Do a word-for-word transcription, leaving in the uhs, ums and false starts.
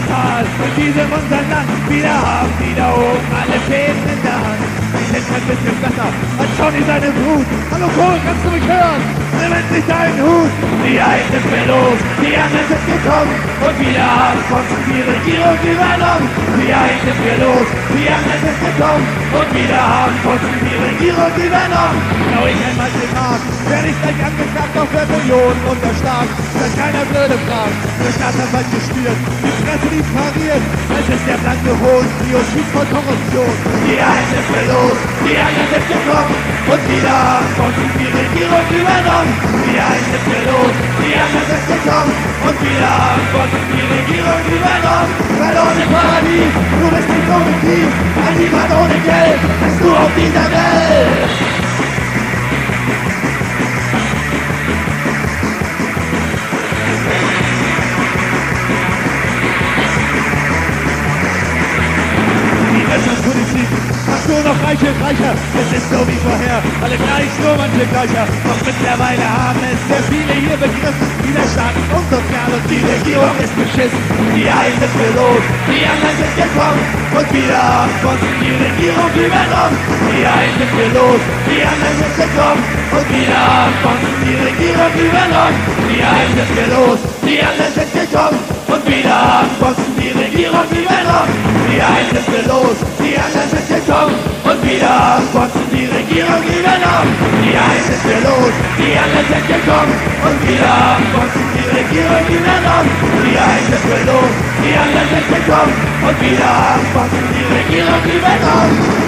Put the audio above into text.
Tal in diesem unser Land. Wieder haben, wieder oben, alle Fäden in der Hand. Ich denke ein bisschen besser als Johnny seine Brut. Hallo Kohl, kannst du mich hören? Nimm endlich deinen Hut. Die einen sind wir los, die anderen sind gekommen. Und wieder haben von die Regierung übernommen. Die einen sind wir los, die anderen sind gekommen. Und wieder haben von die Regierung übernommen. Schau ich einmal den Markt, werde ich gleich angeklagt auf Rebellion und der Staat. Stellt keiner blöde Fragen, der Staat hat bald gestört. Die Presse, die pariert, es ist der blanke Hohn, die uns schießt vor Korruption. Die einen sind wir los, die anderen sind gekommen. Und wieder haben von die Regierung übernommen. Die einen sind wir los, die anderen sind gekommen. Und wieder haben von die Regierung übernommen. Verloren im Paradies, du bist nicht ohne Krieg. Ein niemand ohne Geld, bist du auf dieser Welt. Wirtschaftspolitik macht nur noch Reiche und reicher. Es ist so wie vorher, alle gleich, nur manche gleicher. Doch mittlerweile haben es sehr viele hier begriffen. Dieser Staat ist unsozial und die Regierung ist beschissen. Die einen sind wir los, die anderen sind gekommen. Und wieder haben uns die Regierung übernommen. Die einen sind wir los, die anderen sind gekommen. Und wieder haben uns die Regierung übernommen. Die einen sind wir los, die anderen sind gekommen. Und wieder haben uns die Regierung übernommen. Die einen sind wir los, die anderen sind gekommen. Und wieder haben uns die Regierung übernommen. Die einen sind wir los, die anderen sind gekommen. Und wieder haben uns die Regierung übernommen. Die einen sind wir los, die anderen sind gekommen. Und wieder haben uns die Regierung übernommen.